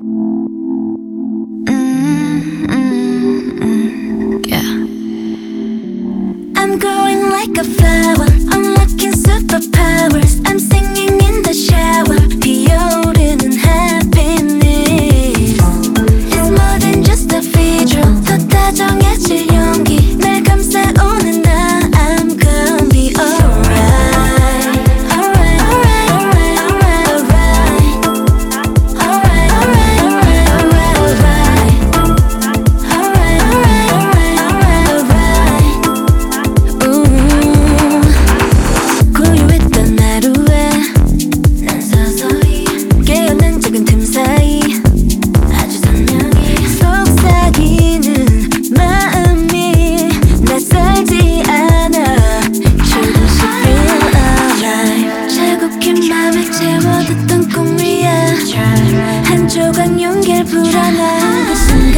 Yeah. I'm growing like a flower, unlocking superpowers. I'm singing in the shower, 피어오르는 happiness. It's more than just a visual, 더 다정해질 용기. 날 감싸오는 나, I'm gonna be alright. Alright, alright, alright, alright, alright. Alright, alright, alright, alright, alright. Alright, alright, alright, alright. 고요했던 하루에 난 서서히 깨어난 작은 틈 사이 아주 선명히 속삭이는 마음이 낯설지 않아. 조금씩 feel alive. 자국힌 맘을 채워뒀던 꿈 위에 한 조각 용기를 불어넣은 그 순간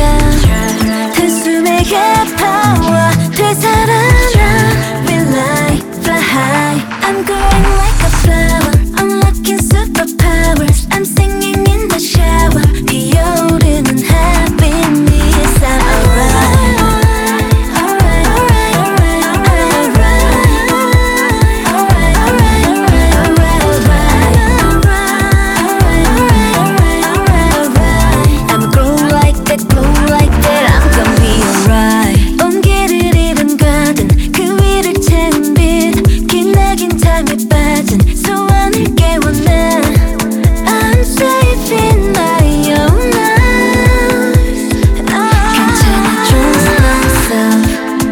단숨에 power 되살아나. Fly high. I'm growing like a flower, unlocking superpowers. I'm singing in the shower, 피어오르는 happiness. I'm alright. Alright, alright, alright, alright. Alright, alright, alright, alright. I'm glow like that, I'm gonna be alright. 온기를 잃은 가든 그 위를 채운 빛, 기나긴 잠에 빠진 소원을 깨워내. I'm safe in my own arms. 괜찮아, trust myself.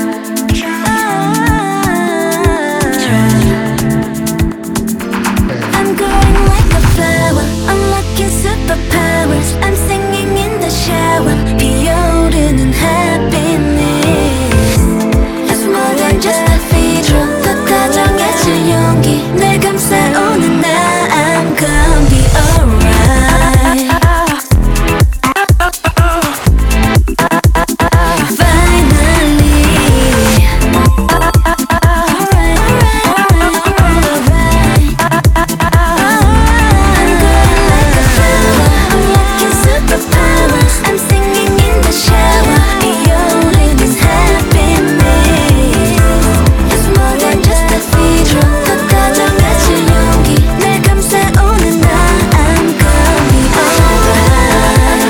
I'm growing like a flower, unlocking superpowers. I'm singing in the shower, 피어오르는 happiness. It's more than just a visual, 더 다정해질 용기. 날 감싸오는 나, I'm gonna be alright. Finally. Alright, alright, alright, alright. I'm growing like a flower, unlocking superpowers. I'm singing in the shower, 피어오르는 happiness. It's more than just a visual, 더 다정해질 용기. 날 감싸오는 나, I'm gonna be alright.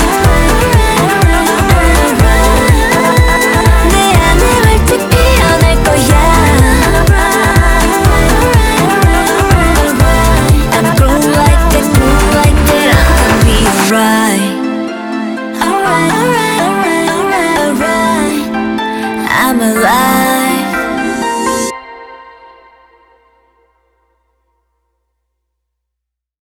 내 안에 활짝 피어날 거야. I'm glow like that, I'm gonna be alright. Alright, alright, alright, alright, alright. I'm alive.